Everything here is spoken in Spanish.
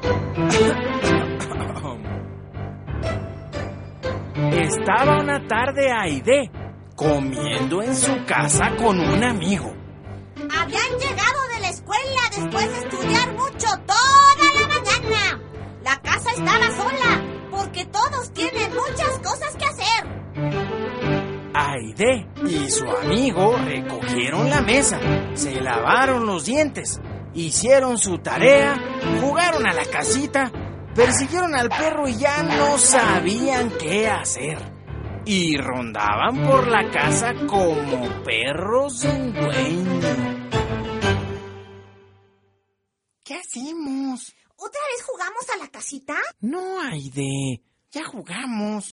Estaba una tarde Aide comiendo en su casa con un amigo. Habían llegado de la escuela después de estudiar mucho toda la mañana. La casa estaba sola porque todos tienen muchas cosas que hacer. Aide y su amigo recogieron la mesa, se lavaron los dientes, hicieron su tarea, jugaron a la casita, persiguieron al perro y ya no sabían qué hacer. Y rondaban por la casa como perros sin dueño. ¿Qué hacemos? ¿Otra vez jugamos a la casita? No, Aide, ya jugamos.